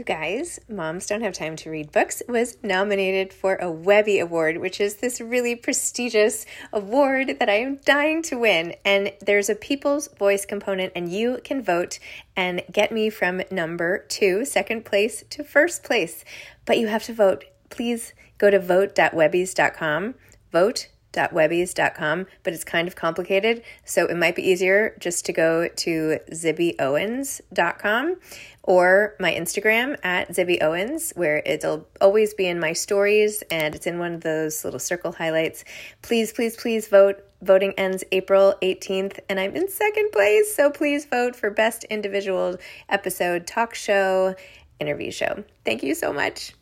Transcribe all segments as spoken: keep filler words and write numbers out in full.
You guys, Moms Don't Have Time to Read Books was nominated for a Webby Award, which is this really prestigious award that I am dying to win. And there's a People's Voice component, and you can vote and get me from number two, second place, to first place. But you have to vote. Please go to vote dot webbies dot com. Vote dot webbies dot com, but it's kind of complicated, so it might be easier just to go to zibby owens dot com or my Instagram at zibby owens, where it'll always be in my stories and it's in one of those little circle highlights. Please, please, please vote. Voting ends April eighteenth, and I'm in second place, so please vote for Best Individual Episode Talk Show Interview Show. Thank you so much.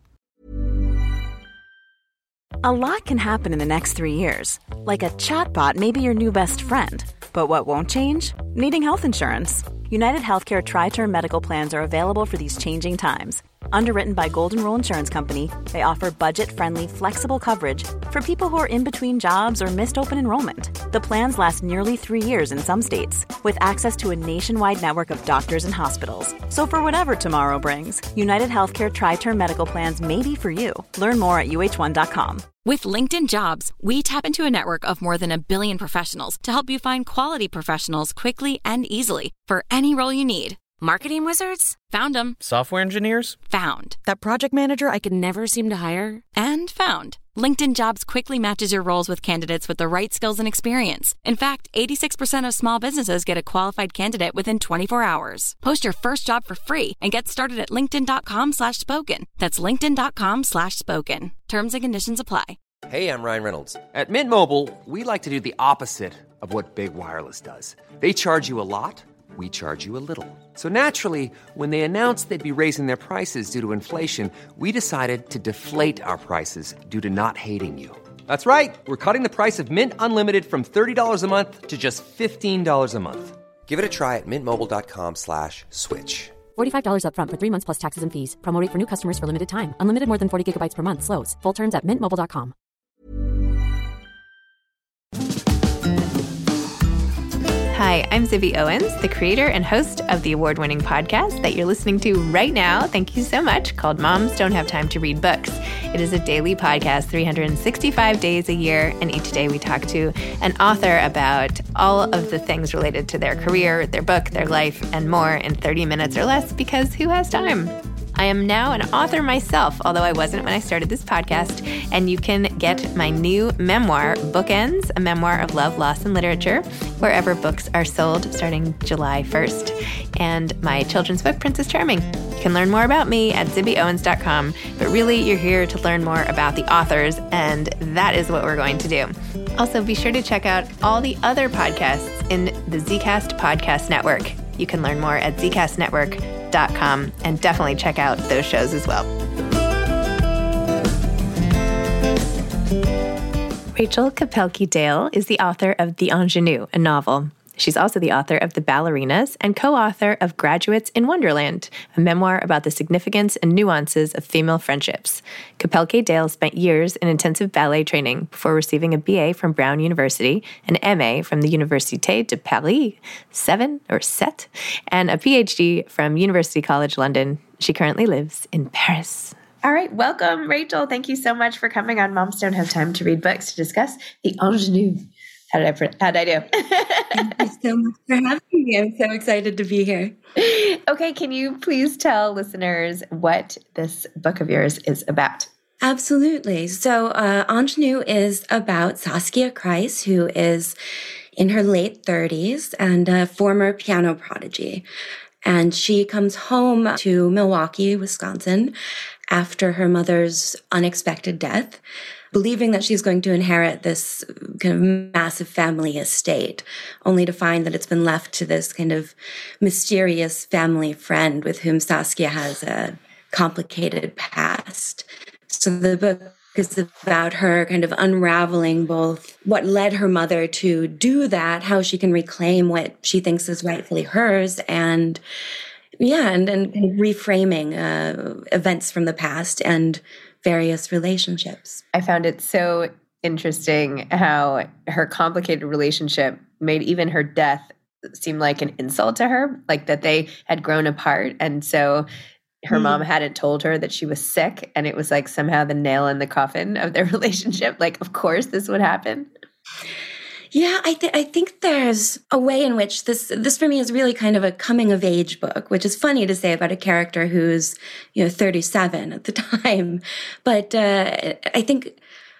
A lot can happen in the next three years. Like a chatbot may be your new best friend. But what won't change? Needing health insurance. United Healthcare Tri-Term Medical Plans are available for these changing times. Underwritten by Golden Rule Insurance Company, they offer budget-friendly, flexible coverage for people who are in between jobs or missed open enrollment. The plans last nearly three years in some states, with access to a nationwide network of doctors and hospitals. So for whatever tomorrow brings, United Healthcare Tri-Term Medical Plans may be for you. Learn more at U H one dot com. With LinkedIn Jobs, we tap into a network of more than a billion professionals to help you find quality professionals quickly and easily for any role you need. Marketing wizards? Found them. Software engineers? Found. That project manager I could never seem to hire? And found. LinkedIn Jobs quickly matches your roles with candidates with the right skills and experience. In fact, eighty-six percent of small businesses get a qualified candidate within twenty-four hours. Post your first job for free and get started at linkedin.com slash spoken. That's linkedin.com slash spoken. Terms and conditions apply. Hey, I'm Ryan Reynolds. At Mint Mobile, we like to do the opposite of what Big Wireless does. They charge you a lot. We charge you a little. So naturally, when they announced they'd be raising their prices due to inflation, we decided to deflate our prices due to not hating you. That's right. We're cutting the price of Mint Unlimited from thirty dollars a month to just fifteen dollars a month. Give it a try at mintmobile.com slash switch. forty-five dollars up front for three months plus taxes and fees. Promo rate for new customers for limited time. Unlimited more than forty gigabytes per month. Slows full terms at mint mobile dot com. Hi, I'm Zibby Owens, the creator and host of the award-winning podcast that you're listening to right now. Thank you so much, called Moms Don't Have Time to Read Books. It is a daily podcast, three hundred sixty-five days a year, and each day we talk to an author about all of the things related to their career, their book, their life, and more in thirty minutes or less, because who has time? I am now an author myself, although I wasn't when I started this podcast, and you can get my new memoir, Bookends, a memoir of love, loss, and literature, wherever books are sold starting July first, and my children's book, Princess Charming. You can learn more about me at zibby owens dot com, but really you're here to learn more about the authors, and that is what we're going to do. Also, be sure to check out all the other podcasts in the Zcast Podcast Network. You can learn more at zcast network dot com and definitely check out those shows as well. Rachel Kapelke-Dale is the author of The Ingenue, a novel. She's also the author of The Ballerinas and co-author of Graduates in Wonderland, a memoir about the significance and nuances of female friendships. Kapelke-Dale spent years in intensive ballet training before receiving a B A from Brown University, an M A from the Université de Paris, seven or sept, and a P H D from University College London. She currently lives in Paris. All right, welcome, Rachel. Thank you so much for coming on Moms Don't Have Time to Read Books to discuss The Ingenue. How did I, how did I do? Thank you so much for having me. I'm so excited to be here. Okay, can you please tell listeners what this book of yours is about? Absolutely. So uh, Ingenue is about Saskia Kreis, who is in her late thirties and a former piano prodigy. And she comes home to Milwaukee, Wisconsin, after her mother's unexpected death, believing that she's going to inherit this kind of massive family estate, only to find that it's been left to this kind of mysterious family friend with whom Saskia has a complicated past. So the book is about her kind of unraveling both what led her mother to do that, how she can reclaim what she thinks is rightfully hers, and yeah, and, and reframing uh, events from the past and various relationships. I found it so interesting how her complicated relationship made even her death seem like an insult to her, like that they had grown apart. And so her Mm. mom hadn't told her that she was sick, and it was like somehow the nail in the coffin of their relationship. Like, of course this would happen. Yeah, I, th- I think there's a way in which this, this for me is really kind of a coming of age book, which is funny to say about a character who's, you know, thirty-seven at the time. But uh, I think,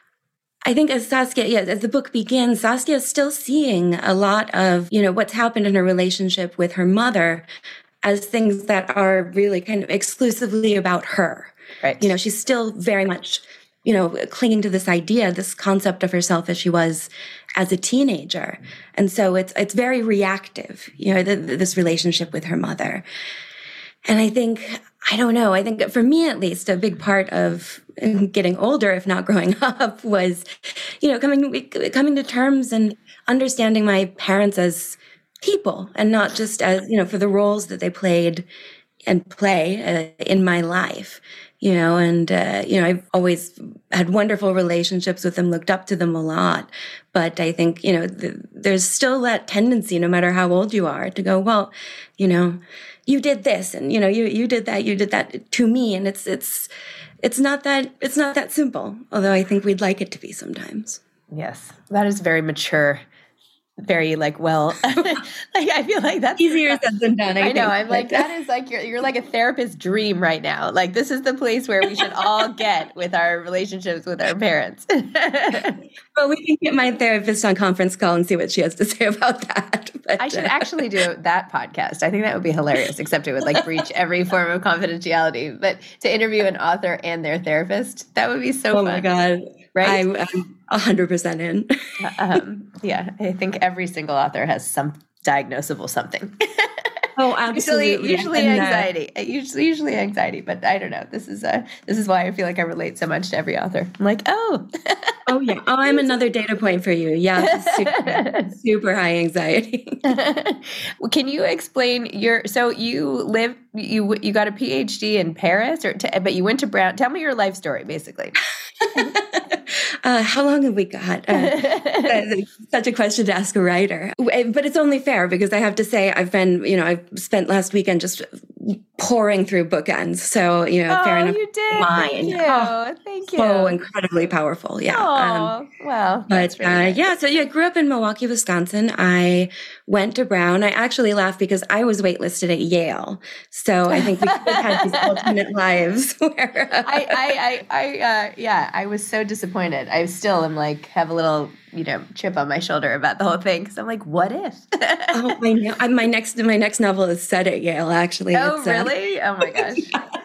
I think as Saskia, yeah, as the book begins, Saskia is still seeing a lot of, you know, what's happened in her relationship with her mother as things that are really kind of exclusively about her. Right. You know, she's still very much, you know, clinging to this idea, this concept of herself as she was as a teenager. And so it's it's very reactive, you know, the, this relationship with her mother. And I think, I don't know, I think for me at least, a big part of getting older, if not growing up, was, you know, coming coming to terms and understanding my parents as people and not just as, you know, for the roles that they played and play uh, in my life. You know, and, uh, you know, I've always had wonderful relationships with them, looked up to them a lot. But I think, you know, th- there's still that tendency, no matter how old you are, to go, well, you know, you did this and, you know, you, you did that, you did that to me. And it's, it's, it's not that, it's not that simple. Although I think we'd like it to be sometimes. Yes. That is very mature. Very like, well, like I feel like that's easier said than done. I, I know. think. I'm like, that is like, you're, you're like a therapist's dream right now. Like, this is the place where we should all get with our relationships with our parents. Well, we can get my therapist on conference call and see what she has to say about that. But, I should uh, actually do that podcast. I think that would be hilarious, except it would like breach every form of confidentiality. But to interview an author and their therapist, that would be so oh fun. my God. Right? I'm, I'm one hundred percent in. um, yeah, I think every single author has some diagnosable something. Oh, absolutely. usually, usually and, uh, anxiety. Usually, usually anxiety. But I don't know. This is uh, this is why I feel like I relate so much to every author. I'm like, oh, oh yeah. Oh, I'm another data point for you. Yeah, super, super high anxiety. Well, can you explain your? So you live, you you got a P H D in Paris, or to, but you went to Brown. Tell me your life story, basically. Uh, how long have we got? Uh, such a question to ask a writer. But it's only fair because I have to say I've been, you know, I've spent last weekend just pouring through bookends. So, you know, Oh, fair enough. you did. Mine. Thank you. Oh, Thank you. So incredibly powerful. Yeah. Oh, Um, wow. But really uh, nice. yeah, so yeah, I grew up in Milwaukee, Wisconsin. I went to Brown. I actually laugh because I was waitlisted at Yale. So I think we could have had these alternate lives where uh, I, I, I, I uh, yeah, I was so disappointed. I still am like, have a little, you know, chip on my shoulder about the whole thing. Cause I'm like, what if? oh, I know. I, my next my next novel is set at Yale. Actually, oh, It's, uh, really? Oh my gosh.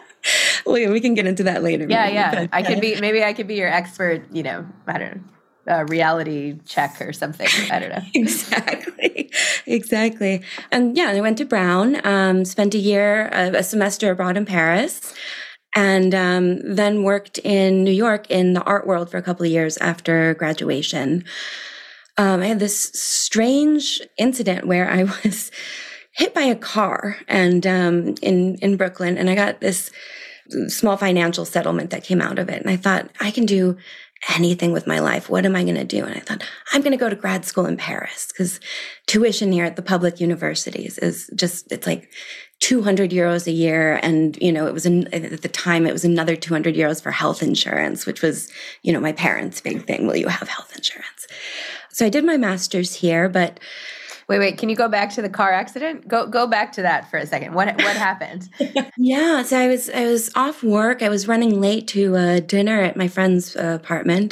well, yeah, we can get into that later. Yeah, maybe, yeah. but, I could uh, be, maybe I could be your expert, you know, I don't know, uh, reality check or something. I don't know. Exactly. Exactly. And yeah, I went to Brown, um, spent a year, uh, a semester abroad in Paris, and um, then worked in New York in the art world for a couple of years after graduation. Um, I had this strange incident where I was hit by a car and um, in, in Brooklyn, and I got this small financial settlement that came out of it. And I thought, I can do anything with my life. What am I going to do? And I thought, I'm going to go to grad school in Paris because tuition here at the public universities is just, it's like two hundred euros a year. And, you know, it was, an, at the time, it was another two hundred euros for health insurance, which was, you know, my parents' big thing. Will you have health insurance? So I did my master's here, but Wait, wait. Can you go back to the car accident? Go, go back to that for a second. What, what happened? yeah, so I was I was off work. I was running late to uh, dinner at my friend's uh, apartment,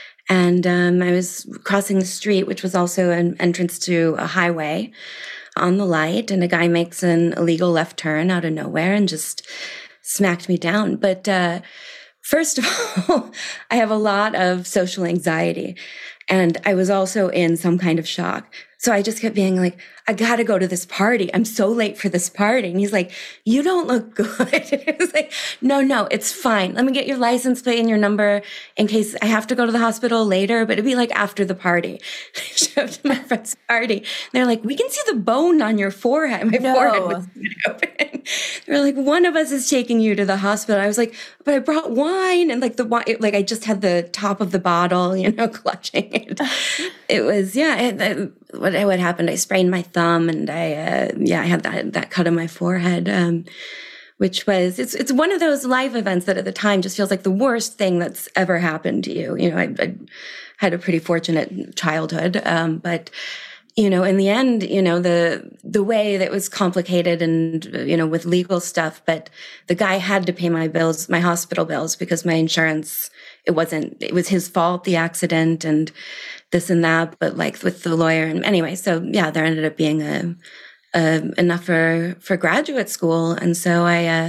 and um, I was crossing the street, which was also an entrance to a highway, on the light, and a guy makes an illegal left turn out of nowhere and just smacked me down. But uh, first of all, I have a lot of social anxiety, and I was also in some kind of shock. So I just kept being like, I got to go to this party. I'm so late for this party. And he's like, you don't look good. It was like, no, no, it's fine. Let me get your license plate and your number in case I have to go to the hospital later, but it'd be like after the party. I showed up to my friend's party. And they're like, we can see the bone on your forehead. My No. forehead was open. They're like, one of us is taking you to the hospital. I was like, but I brought wine. And like the wine, like I just had the top of the bottle, you know, clutching it. It was, yeah, it, it, what, what happened? I sprained my thumb and I, uh, yeah, I had that, that cut on my forehead. Um, which was, it's it's one of those life events that at the time just feels like the worst thing that's ever happened to you. You know, I, I had a pretty fortunate childhood, um, but, you know, in the end, you know, the the way that was complicated and, you know, with legal stuff, but the guy had to pay my bills, my hospital bills, because my insurance, it wasn't, it was his fault, the accident and this and that, but like with the lawyer. And anyway, so yeah, there ended up being a, a enough for, for graduate school. And so I, uh,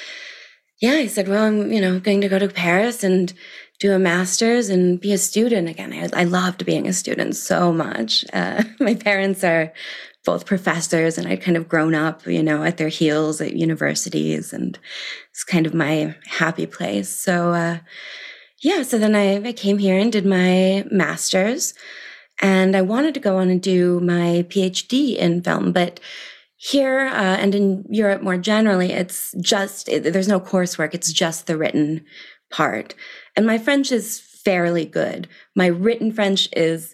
yeah, I said, well, I'm, you know, going to go to Paris and do a master's and be a student again. I, I loved being a student so much. Uh, my parents are both professors, and I'd kind of grown up, you know, at their heels at universities, and it's kind of my happy place. So, uh, yeah, so then I, I came here and did my master's, and I wanted to go on and do my PhD in film, but here uh, and in Europe more generally, it's just, it, there's no coursework. It's just the written part. And my French is fairly good. My written French is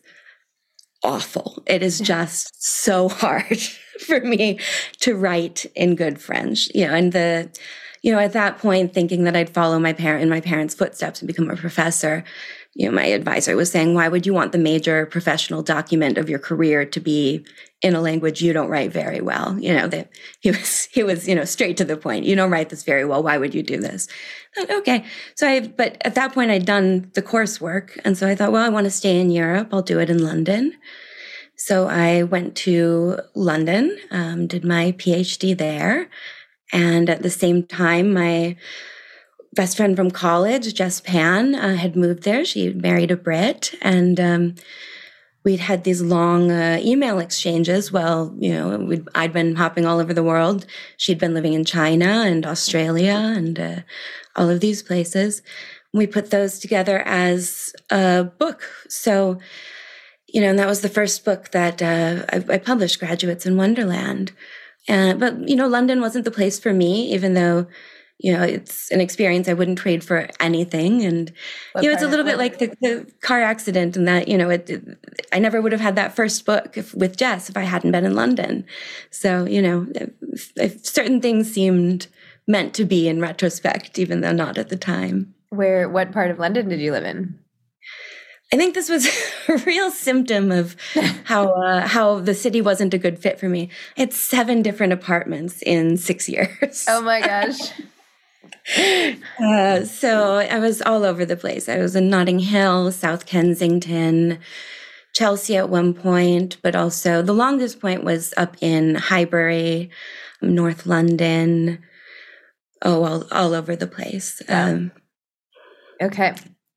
awful. It is just so hard for me to write in good French. You know, and the, you know, at that point, thinking that I'd follow my parent in my parents' footsteps and become a professor, you know, my advisor was saying, why would you want the major professional document of your career to be in a language you don't write very well? You know, that he was, he was, you know, straight to the point. You don't write this very well. Why would you do this? I thought, okay. So I, but at that point I'd done the coursework. And so I thought, well, I want to stay in Europe. I'll do it in London. So I went to London, um, did my PhD there. And at the same time, my best friend from college, Jess Pan, uh, had moved there. She married a Brit, and um, we'd had these long uh, email exchanges. Well, you know, we'd, I'd been hopping all over the world. She'd been living in China and Australia and uh, all of these places. We put those together as a book. So, you know, and that was the first book that uh, I, I published, Graduates in Wonderland. Uh, but, you know, London wasn't the place for me, even though, you know, it's an experience I wouldn't trade for anything. And, what you know, it's a little bit like the, the car accident, and that, you know, it, it, I never would have had that first book if, with Jess if I hadn't been in London. So, you know, if, if certain things seemed meant to be in retrospect, even though not at the time. Where, what part of London did you live in? I think this was a real symptom of how uh, how the city wasn't a good fit for me. I had seven different apartments in six years. Oh my gosh. uh, so I was all over the place. I was in Notting Hill, South Kensington, Chelsea at one point, but also the longest point was up in Highbury, North London. Oh, all, all over the place. Wow. Um, okay.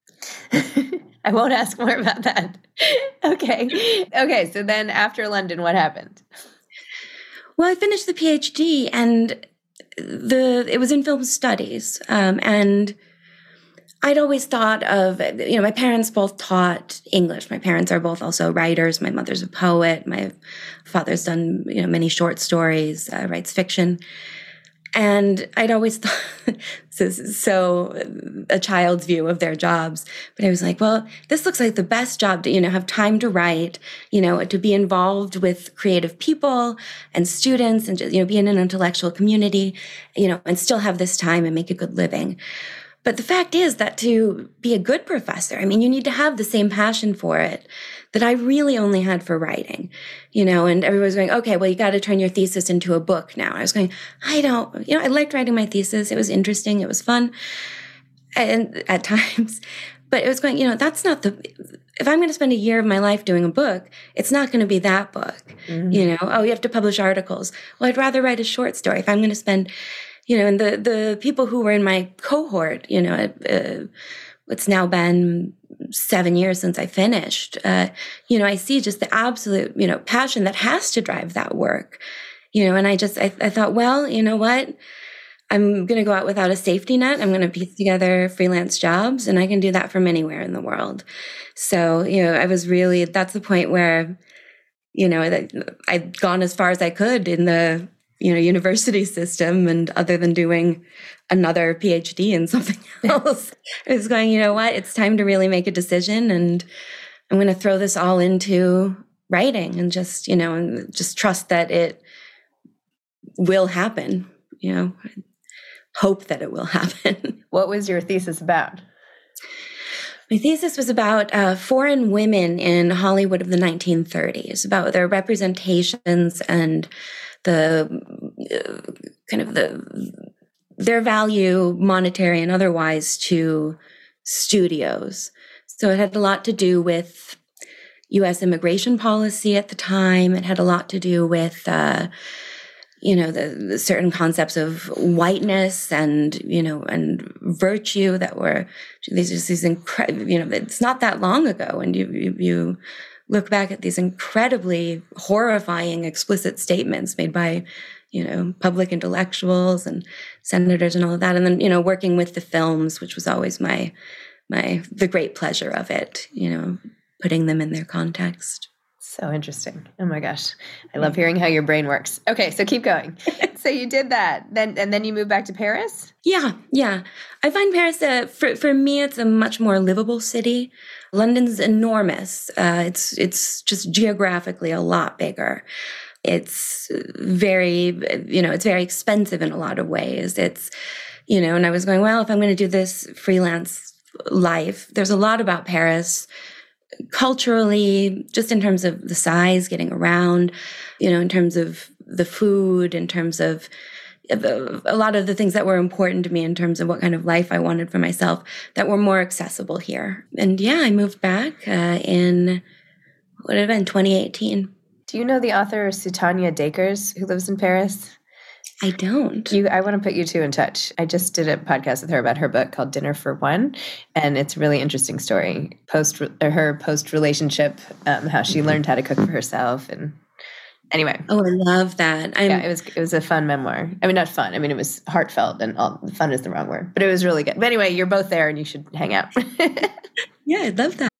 I won't ask more about that. Okay. Okay. So then after London, what happened? Well, I finished the PhD, and the it was in film studies. Um, and I'd always thought of, you know, my parents both taught English. My parents are both also writers. My mother's a poet. My father's done, you know, many short stories, uh, writes fiction. And I'd always thought, this is so a child's view of their jobs, but I was like, well, this looks like the best job to, you know, have time to write, you know, to be involved with creative people and students and, just, you know, be in an intellectual community, you know, and still have this time and make a good living. But the fact is that to be a good professor, I mean, you need to have the same passion for it that I really only had for writing, you know, and everybody was going, okay, well, you got to turn your thesis into a book now. I was going, I don't, you know, I liked writing my thesis. It was interesting. It was fun and at times, but it was going, you know, that's not the, if I'm going to spend a year of my life doing a book, it's not going to be that book, mm-hmm. you know, oh, you have to publish articles. Well, I'd rather write a short story. If I'm going to spend, you know, and the, the people who were in my cohort, you know, uh, it's now been seven years since I finished, uh, you know, I see just the absolute, you know, passion that has to drive that work, you know, and I just, I, I thought, well, you know what, I'm going to go out without a safety net. I'm going to piece together freelance jobs, and I can do that from anywhere in the world. So, you know, I was really, that's the point where, you know, that I'd gone as far as I could in the, you know, university system, and other than doing another PhD in something else, I was going, you know what, it's time to really make a decision, and I'm going to throw this all into writing and just, you know, and just trust that it will happen, you know. hope that it will happen. What was your thesis about? My thesis was about uh, foreign women in Hollywood of the nineteen thirties, about their representations and the uh, kind of the their value, monetary and otherwise, to studios. So it had a lot to do with U S immigration policy at the time. It had a lot to do with, uh, you know, the, the certain concepts of whiteness and, you know, and virtue that were these just these incredible, you know, it's not that long ago. And you, you, you look back at these incredibly horrifying, explicit statements made by, you know, public intellectuals and senators and all of that. And then, you know, working with the films, which was always my, my, the great pleasure of it, you know, putting them in their context. So interesting. Oh my gosh. I love hearing how your brain works. Okay, so keep going. So you did that. Then and then you moved back to Paris? Yeah, yeah. I find Paris, uh, for, for me, it's a much more livable city. London's enormous. Uh, it's it's just geographically a lot bigger. It's very, you know, it's very expensive in a lot of ways. It's, you know, and I was going, well, if I'm going to do this freelance life, there's a lot about Paris culturally, just in terms of the size, getting around, you know, in terms of the food, in terms of a lot of the things that were important to me in terms of what kind of life I wanted for myself that were more accessible here. And yeah, I moved back uh, in, what would it have been, twenty eighteen. Do you know the author Sutanya Dakers, who lives in Paris? I don't. You, I want to put you two in touch. I just did a podcast with her about her book called Dinner for One, and it's a really interesting story. Post her post relationship, um, how she learned how to cook for herself, and anyway. Oh, I love that. I'm, yeah, it was it was a fun memoir. I mean, not fun. I mean, it was heartfelt, and all, fun is the wrong word, but it was really good. But anyway, you're both there, and you should hang out. Yeah, I'd love that.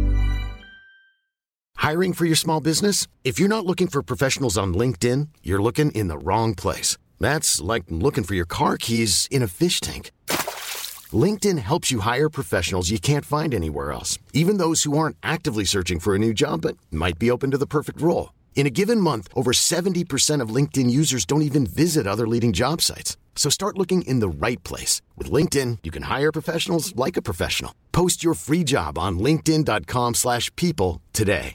Hiring for your small business? If you're not looking for professionals on LinkedIn, you're looking in the wrong place. That's like looking for your car keys in a fish tank. LinkedIn helps you hire professionals you can't find anywhere else, even those who aren't actively searching for a new job but might be open to the perfect role. In a given month, over seventy percent of LinkedIn users don't even visit other leading job sites. So start looking in the right place. With LinkedIn, you can hire professionals like a professional. Post your free job on linkedin.com slash people today.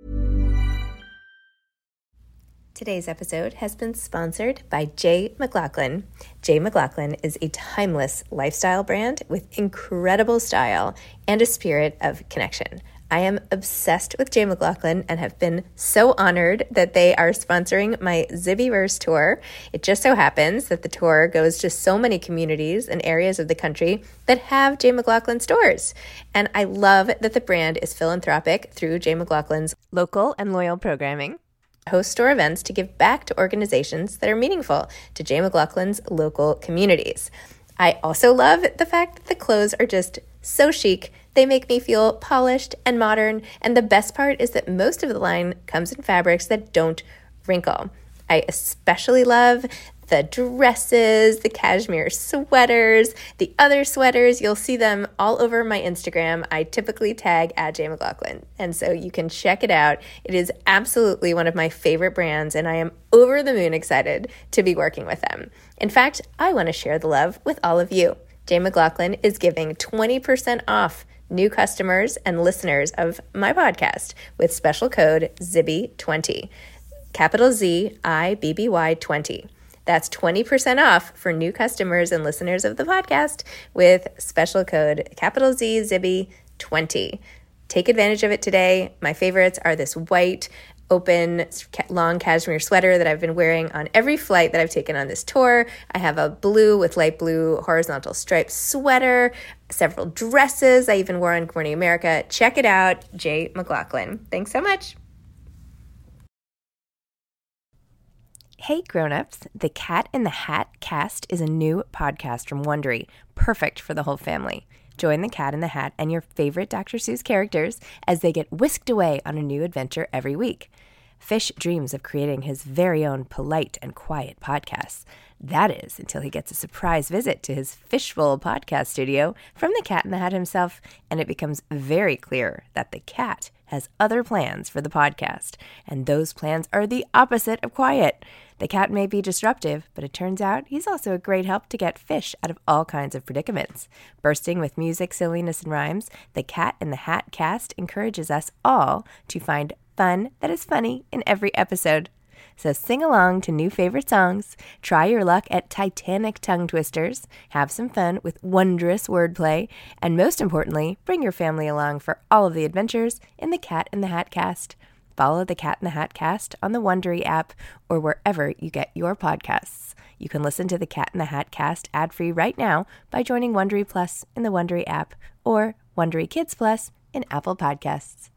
Today's episode has been sponsored by J. McLaughlin. J. McLaughlin is a timeless lifestyle brand with incredible style and a spirit of connection. I am obsessed with J. McLaughlin and have been so honored that they are sponsoring my Zibbyverse tour. It just so happens that the tour goes to so many communities and areas of the country that have J. McLaughlin stores. And I love that the brand is philanthropic through J. McLaughlin's local and loyal programming. Host store events to give back to organizations that are meaningful to J. McLaughlin's local communities. I also love the fact that the clothes are just so chic. They make me feel polished and modern, and the best part is that most of the line comes in fabrics that don't wrinkle. I especially love the dresses, the cashmere sweaters, the other sweaters. You'll see them all over my Instagram. I typically tag at J. McLaughlin, and so you can check it out. It is absolutely one of my favorite brands, and I am over the moon excited to be working with them. In fact, I want to share the love with all of you. J. McLaughlin is giving twenty percent off new customers and listeners of my podcast with special code Zibby twenty, capital Z I B B Y twenty. That's twenty percent off for new customers and listeners of the podcast with special code capital Z Zibby twenty. Take advantage of it today. My favorites are this white, open, long cashmere sweater that I've been wearing on every flight that I've taken on this tour. I have a blue with light blue horizontal striped sweater, several dresses I even wore on Good Morning America. Check it out, J. McLaughlin. Thanks so much. Hey grown-ups, the Cat in the Hat cast is a new podcast from Wondery, perfect for the whole family. Join the Cat in the Hat and your favorite Doctor Seuss characters as they get whisked away on a new adventure every week. Fish dreams of creating his very own polite and quiet podcasts. That is, until he gets a surprise visit to his Fishbowl podcast studio from the Cat in the Hat himself, and it becomes very clear that the cat has other plans for the podcast, and those plans are the opposite of quiet. The cat may be disruptive, but it turns out he's also a great help to get fish out of all kinds of predicaments. Bursting with music, silliness, and rhymes, the Cat in the Hat cast encourages us all to find fun that is funny in every episode. So sing along to new favorite songs, try your luck at Titanic tongue twisters, have some fun with wondrous wordplay, and most importantly, bring your family along for all of the adventures in the Cat in the Hat cast. Follow the Cat in the Hat cast on the Wondery app or wherever you get your podcasts. You can listen to the Cat in the Hat cast ad-free right now by joining Wondery Plus in the Wondery app or Wondery Kids Plus in Apple Podcasts.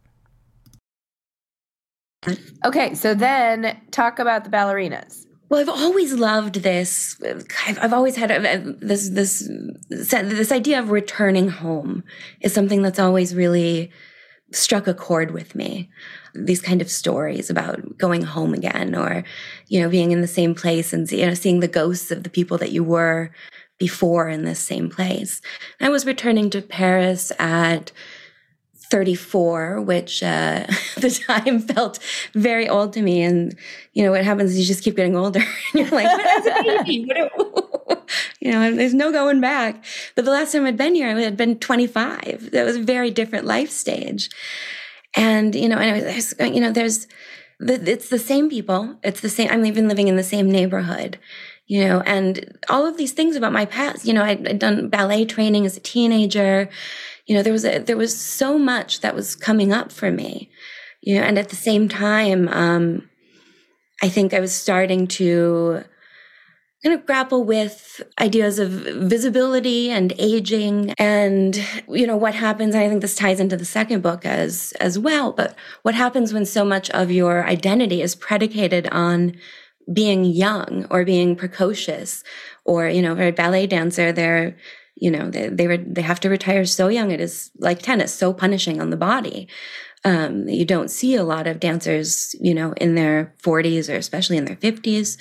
Okay, so then talk about the ballerinas. Well, I've always loved this. I've, I've always had a, this this this idea of returning home is something that's always really struck a chord with me. These kind of stories about going home again, or, you know, being in the same place and, you know, seeing the ghosts of the people that you were before in this same place. I was returning to Paris at thirty-four, which uh, at the time felt very old to me. And, you know, what happens is you just keep getting older. And you're like, what is a baby? What do, you know, there's no going back. But the last time I'd been here, I had been twenty-five. That was a very different life stage. And, you know, and there's, you know, there's, the, it's the same people. It's the same, I'm even living in the same neighborhood, you know, and all of these things about my past, you know, I'd, I'd done ballet training as a teenager. You know, there was a, there was so much that was coming up for me, you know, and at the same time, um, I think I was starting to kind of grapple with ideas of visibility and aging and, you know, what happens. And I think this ties into the second book as, as well, but what happens when so much of your identity is predicated on being young or being precocious, or, you know, for a ballet dancer, they're, you know, they, they, re- they have to retire so young. It is like tennis, so punishing on the body. Um, you don't see a lot of dancers, you know, in their forties or especially in their fifties.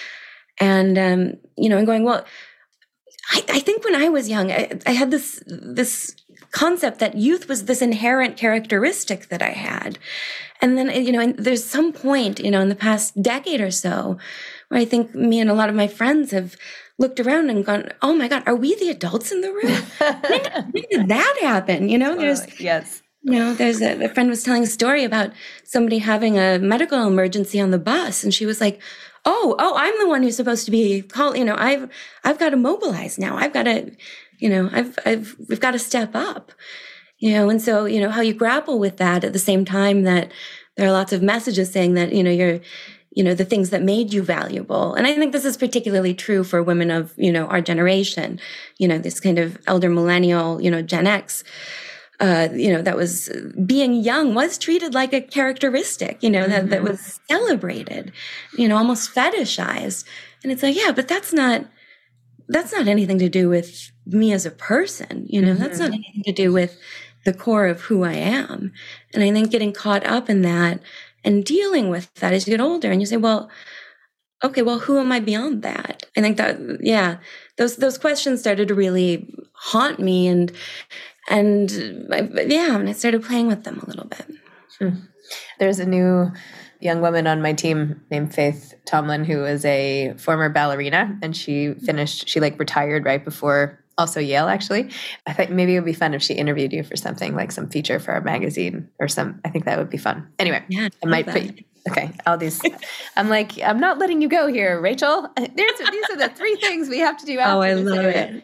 And, um, you know, and going, well, I, I think when I was young, I, I had this, this concept that youth was this inherent characteristic that I had. And then, you know, and there's some point, you know, in the past decade or so where I think me and a lot of my friends have looked around and gone, oh my God, are we the adults in the room? when, did, when did that happen? You know, Totally. there's, yes. You know, there's a, a friend was telling a story about somebody having a medical emergency on the bus. And she was like, oh, oh, I'm the one who's supposed to be called, you know, I've, I've got to mobilize now. I've got to, you know, I've, I've, we've got to step up, you know? And so, you know, how you grapple with that at the same time that there are lots of messages saying that, you know, you're, you know, the things that made you valuable. And I think this is particularly true for women of, you know, our generation, you know, this kind of elder millennial, you know, Gen X, uh, you know, that was being young was treated like a characteristic, you know, mm-hmm. that, that was celebrated, you know, almost fetishized. And it's like, yeah, but that's not, that's not anything to do with me as a person, you know, mm-hmm. that's not anything to do with the core of who I am. And I think getting caught up in that and dealing with that as you get older and you say, well, okay, well, who am I beyond that? I think that, yeah, those, those questions started to really haunt me. And, and I, yeah, and I started playing with them a little bit. Hmm. There's a new young woman on my team named Faith Tomlin, who is a former ballerina, and she finished, she like retired right before also Yale, actually. I think maybe it would be fun if she interviewed you for something, like some feature for our magazine or some, I think that would be fun. Anyway, yeah, I might put, okay, all these, I'm like, I'm not letting you go here, Rachel. There's, these are the three things we have to do after Oh, I this love anyway.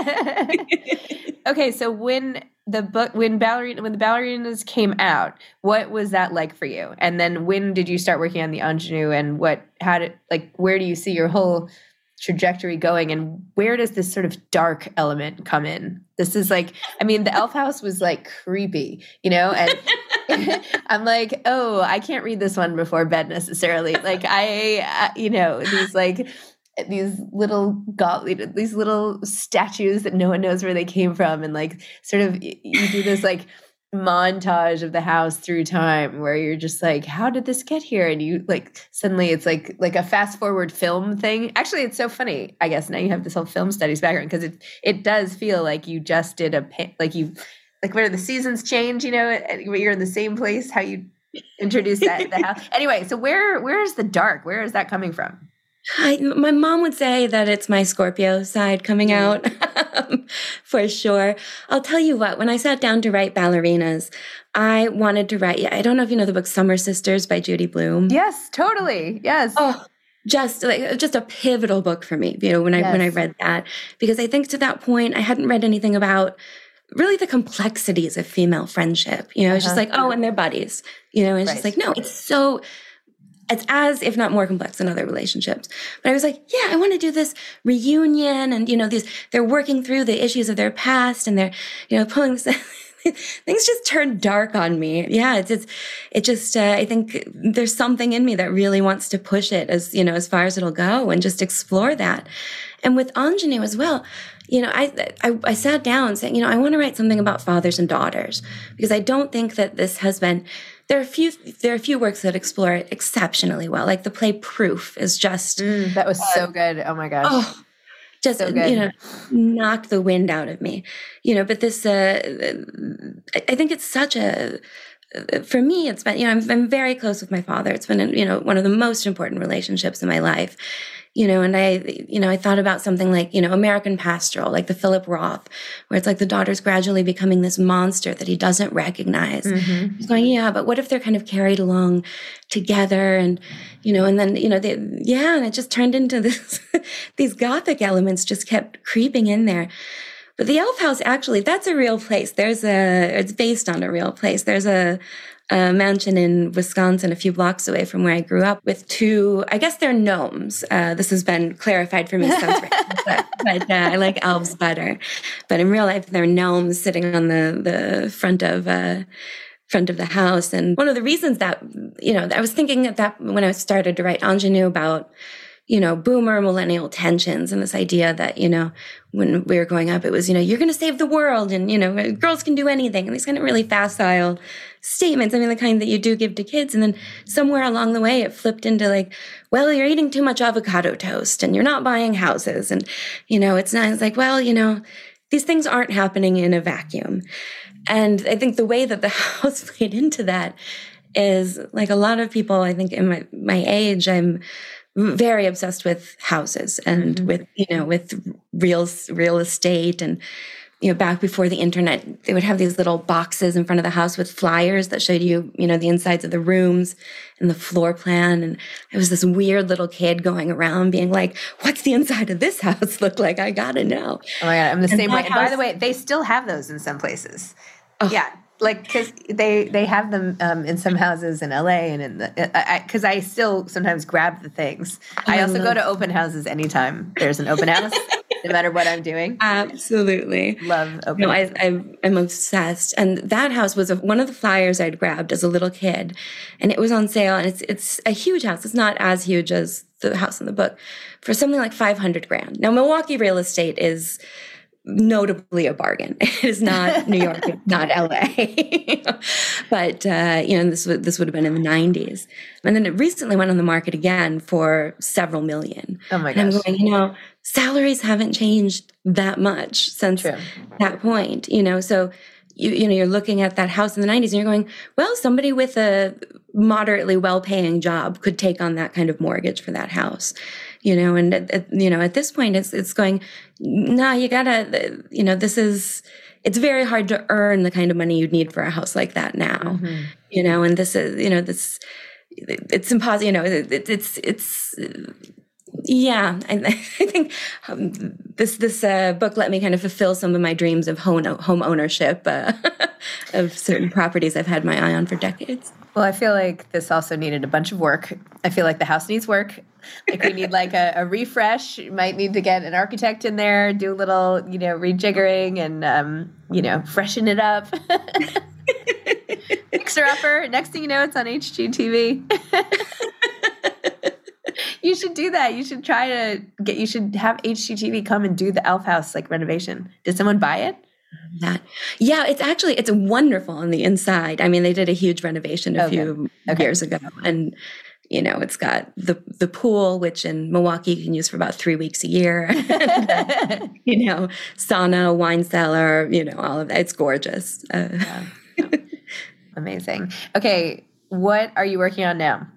it. Okay, so when the book, when ballerina, when the ballerinas came out, what was that like for you? And then when did you start working on the ingenue, and what, how did, like, where do you see your whole trajectory going, and where does this sort of dark element come in? This is like, I mean, the Elf House was like creepy, you know, and I'm like, oh, I can't read this one before bed necessarily. Like I, uh, you know, these like, these little gauntlet, these little statues that no one knows where they came from. And like, sort of, you do this like montage of the house through time where you're just like, how did this get here? And you like, suddenly it's like, like a fast forward film thing. Actually, it's so funny. I guess now you have this whole film studies background, because it, it does feel like you just did a, like you like where the seasons change, you know, you're in the same place, how you introduce that the house. Anyway, so where where is the dark? Where is that coming from? I, my mom would say that it's my Scorpio side coming out, for sure. I'll tell you what, when I sat down to write Ballerinas, I wanted to write, I don't know if you know the book Summer Sisters by Judy Blume. Yes, totally. Yes. Oh, just like just a pivotal book for me, you know, when I yes. when I read that, because I think to that point I hadn't read anything about really the complexities of female friendship. You know, it's uh-huh. just like, oh, and they're buddies, you know, and it's right. just like, no, it's so it's as, if not more complex than other relationships. But I was like, yeah, I want to do this reunion. And, you know, these, they're working through the issues of their past and they're, you know, pulling this, things just turned dark on me. Yeah. It's, it's, it just, uh, I think there's something in me that really wants to push it as, you know, as far as it'll go and just explore that. And with Ingenue as well, you know, I, I, I sat down saying, you know, I want to write something about fathers and daughters because I don't think that this has been, There are a few. There are a few works that explore it exceptionally well. Like the play Proof is just mm, that was uh, so good. Oh my gosh, oh, just so you know, knocked the wind out of me. You know, but this, uh, I think it's such a. For me, it's been you know I'm, I'm very close with my father. It's been you know one of the most important relationships in my life. You know, and I, you know, I thought about something like, you know, American Pastoral, like the Philip Roth, where it's like the daughter's gradually becoming this monster that he doesn't recognize. Mm-hmm. He's going, yeah, but what if they're kind of carried along together? And, you know, and then, you know, they, yeah, and it just turned into this, these Gothic elements just kept creeping in there. But the Elf House, actually, that's a real place. There's a, it's based on a real place. There's a, a mansion in Wisconsin, a few blocks away from where I grew up, with two, I guess they're gnomes. Uh, this has been clarified for me since, but, but uh, I like elves better. But in real life, they're gnomes sitting on the, the front of, uh, front of the house. And one of the reasons that, you know, I was thinking that, that when I started to write Ingenue about, you know, boomer millennial tensions and this idea that, you know, when we were growing up, it was, you know, you're going to save the world and, you know, girls can do anything. And these kind of really facile statements. I mean, the kind that you do give to kids. And then somewhere along the way, it flipped into like, well, you're eating too much avocado toast and you're not buying houses. And, you know, it's not, it's like, well, you know, these things aren't happening in a vacuum. And I think the way that the house played into that is like a lot of people, I think in my, my age, I'm very obsessed with houses and mm-hmm. with, you know, with real, real estate. And, you know, back before the internet, they would have these little boxes in front of the house with flyers that showed you, you know, the insides of the rooms and the floor plan. And I was this weird little kid going around being like, what's the inside of this house look like? I gotta know. Oh my God, I'm the and same way. House, and by the way, they still have those in some places. Oh, yeah. Like, because they, they have them um, in some houses in L A and in the, because I, I still sometimes grab the things. Oh, I also I go to open houses anytime there's an open house, no matter what I'm doing. Absolutely. Love open no, I, I, I'm obsessed. And that house was a, one of the flyers I'd grabbed as a little kid. And it was on sale. And it's it's a huge house. It's not as huge as the house in the book, for something like five hundred grand. Now, Milwaukee real estate is notably a bargain. It is not New York, it's not L A. But, uh, you know, this would, this would have been in the nineties. And then it recently went on the market again for several million. Oh my gosh. And I'm going, you know, salaries haven't changed that much since True. that point, you know, so you, you know, you're looking at that house in the nineties and you're going, well, somebody with a moderately well-paying job could take on that kind of mortgage for that house. You know, and, uh, you know, at this point, it's it's going, no, you gotta, you know, this is, it's very hard to earn the kind of money you'd need for a house like that now, mm-hmm. you know, and this is, you know, this, it's impossible, you know, it, it's, it's, yeah, I, I think um, this this uh, book let me kind of fulfill some of my dreams of home, home ownership uh, of certain properties I've had my eye on for decades. Well, I feel like this also needed a bunch of work. I feel like the house needs work. Like we need like a, a refresh. You might need to get an architect in there, do a little, you know, rejiggering and, um, you know, freshen it up. Fixer-upper. Next thing you know, it's on H G T V. You should do that. You should try to get, you should have H G T V come and do the Elf House like renovation. Did someone buy it? That yeah, it's actually, it's wonderful on the inside. I mean, they did a huge renovation a okay. few okay. years ago. And You know, it's got the the pool, which in Milwaukee you can use for about three weeks a year. You know, sauna, wine cellar, you know, all of that. It's gorgeous. Uh, yeah. Amazing. Okay, what are you working on now?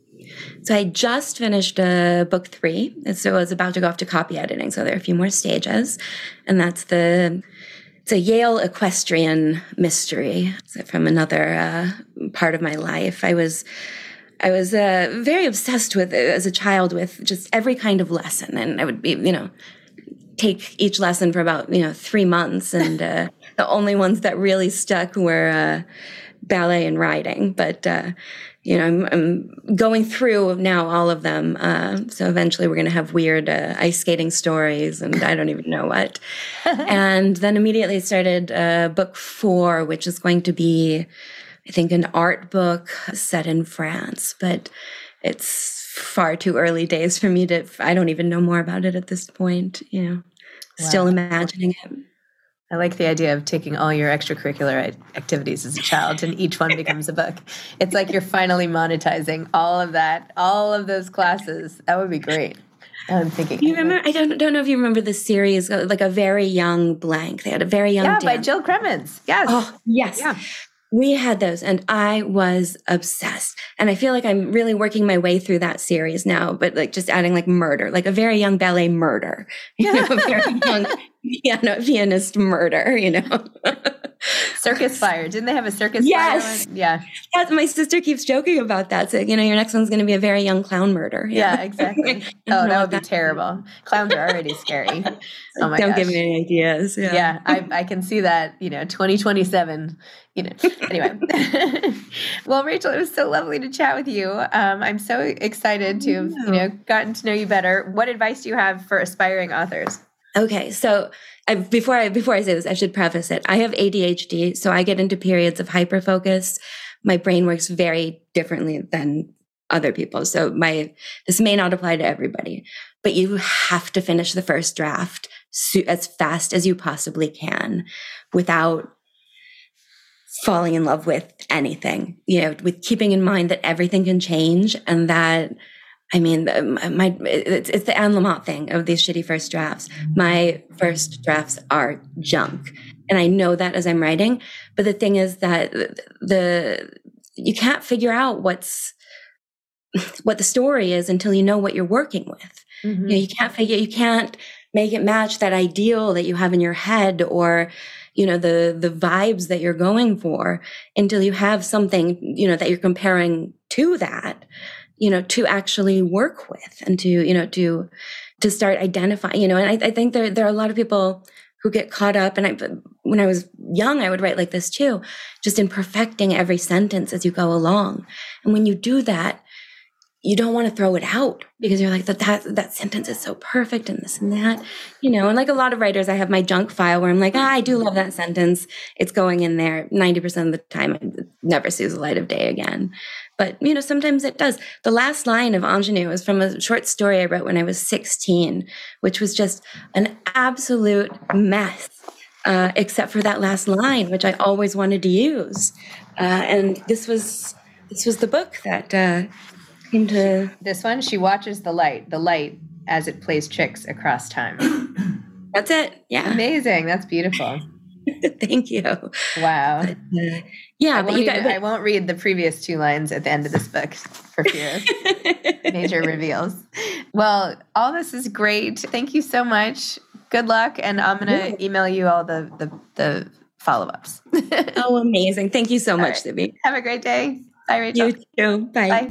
So I just finished uh, book three. And so I was about to go off to copy editing. So there are a few more stages. And that's the, it's a Yale equestrian mystery from another uh, part of my life. I was, I was uh, very obsessed with, as a child, with just every kind of lesson. And I would be, you know, take each lesson for about, you know, three months. And uh, the only ones that really stuck were uh, ballet and riding. But, uh, you know, I'm, I'm going through now all of them. Uh, so eventually we're going to have weird uh, ice skating stories and I don't even know what. And then immediately started uh, book four, which is going to be, I think, an art book set in France. But it's far too early days for me to, I don't even know more about it at this point, you know, wow. Still imagining it. I like the idea of taking all your extracurricular activities as a child and each one becomes a book. It's like you're finally monetizing all of that, all of those classes. That would be great. I'm thinking. You remember, I don't, don't know if you remember the series, like A Very Young Blank. They had a very young Yeah, dance. by Jill Cremens. Yes. Oh, yes. Yeah. We had those and I was obsessed. And I feel like I'm really working my way through that series now, but like just adding like murder, like a very young ballet murder, you know, a very young piano pianist murder, you know. Circus Fire. Didn't they have a Circus yes. Fire one? Yeah. Yes. My sister keeps joking about that. So, you know, your next one's going to be a very young clown murder. Yeah, know? exactly. Oh, that would be terrible. Clowns are already scary. Oh my Don't gosh. give me any ideas. Yeah, yeah I, I can see that, you know, twenty twenty-seven, you know, anyway. Well, Rachel, it was so lovely to chat with you. Um, I'm so excited to have, you know, gotten to know you better. What advice do you have for aspiring authors? Okay, so I, before I before I say this, I should preface it. I have A D H D, so I get into periods of hyperfocus. My brain works very differently than other people. So my this may not apply to everybody, but you have to finish the first draft so, as fast as you possibly can, without falling in love with anything. You know, with keeping in mind that everything can change and that. I mean, my it's, it's the Anne Lamott thing of these shitty first drafts. My first drafts are junk. And I know that as I'm writing. But the thing is that the you can't figure out what's what the story is until you know what you're working with. Mm-hmm. You know, you can't figure you can't make it match that ideal that you have in your head or you know the the vibes that you're going for until you have something, you know, that you're comparing to that. You know, to actually work with and to, you know, to, to start identifying, you know, and I, I think there, there are a lot of people who get caught up. And I, when I was young, I would write like this too, just in perfecting every sentence as you go along. And when you do that, you don't want to throw it out because you're like, that, that, that sentence is so perfect and this and that, you know, and like a lot of writers, I have my junk file where I'm like, ah, I do love that sentence. It's going in there ninety percent of the time. It never sees the light of day again. But, you know, sometimes it does. The last line of Ingenue is from a short story I wrote when I was sixteen, which was just an absolute mess, uh, except for that last line, which I always wanted to use. Uh, and this was this was the book that uh, came to... This one, she watches the light, the light as it plays tricks across time. That's it. Yeah. Amazing. That's beautiful. Thank you. Wow. But, uh, yeah, I but won't, you got, even, but, I won't read the previous two lines at the end of this book for fear of major reveals. Well, all this is great. Thank you so much. Good luck. And I'm going to email you all the, the, the follow-ups. Oh, amazing. Thank you so all much, right. Zibby. Have a great day. Bye, Rachel. You too. Bye. Bye.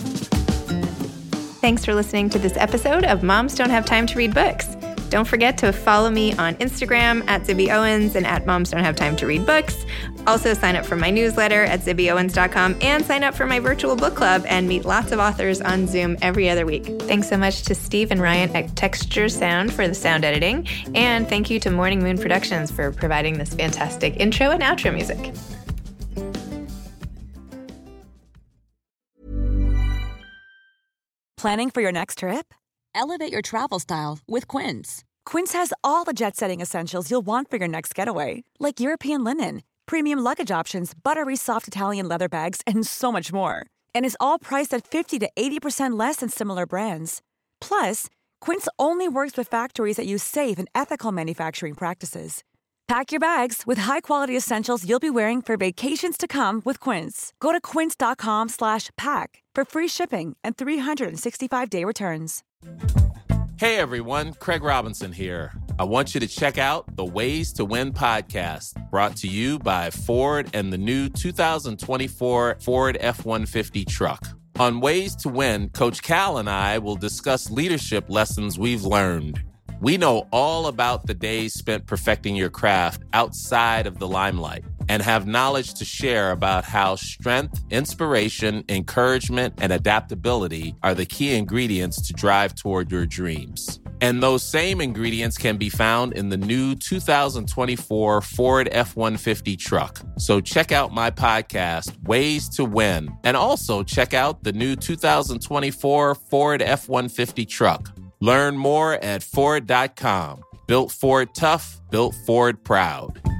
Thanks for listening to this episode of Moms Don't Have Time to Read Books. Don't forget to follow me on Instagram at Zibby Owens and at Moms Don't Have Time to Read Books. Also sign up for my newsletter at zibby owens dot com and sign up for my virtual book club and meet lots of authors on Zoom every other week. Thanks so much to Steve and Ryan at Texture Sound for the sound editing. And thank you to Morning Moon Productions for providing this fantastic intro and outro music. Planning for your next trip? Elevate your travel style with Quince. Quince has all the jet-setting essentials you'll want for your next getaway, like European linen, premium luggage options, buttery soft Italian leather bags, and so much more. And is all priced at fifty to eighty percent less than similar brands. Plus, Quince only works with factories that use safe and ethical manufacturing practices. Pack your bags with high-quality essentials you'll be wearing for vacations to come with Quince. Go to quince.com slash pack for free shipping and three sixty-five day returns. Hey everyone, Craig Robinson here. I want you to check out the Ways to Win podcast, brought to you by Ford and the new two thousand twenty-four Ford F one fifty truck. On Ways to Win, Coach Cal and I will discuss leadership lessons we've learned. We know all about the days spent perfecting your craft outside of the limelight and have knowledge to share about how strength, inspiration, encouragement, and adaptability are the key ingredients to drive toward your dreams. And those same ingredients can be found in the new two thousand twenty-four Ford F one fifty truck. So check out my podcast, Ways to Win, and also check out the new two thousand twenty-four Ford F one fifty truck. Learn more at Ford dot com. Built Ford tough, built Ford proud.